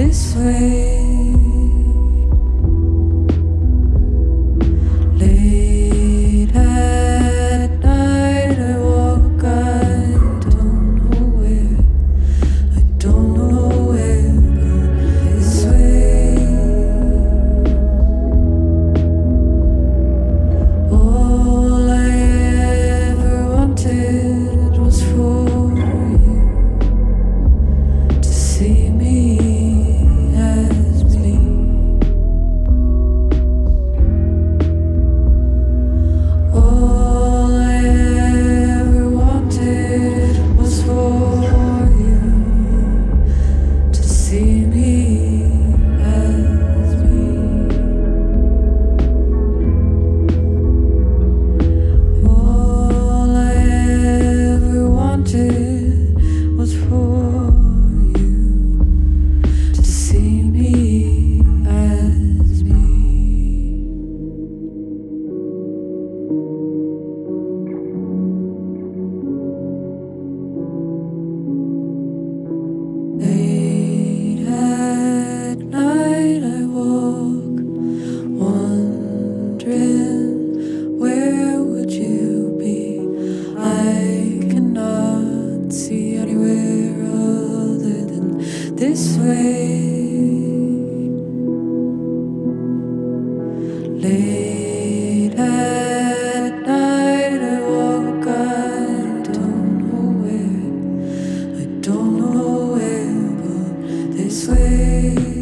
this way. Late at night I walk, I don't know where, I don't know where, but this way. All I ever wanted was for you to see me as me. All I ever wanted was for you to see me as me. All I ever wanted was for you to see me as me. Late at night I walk, wondering where would you be? I cannot see anywhere other than this way. Late at night I walk, I don't know where, I don't know where, but this way.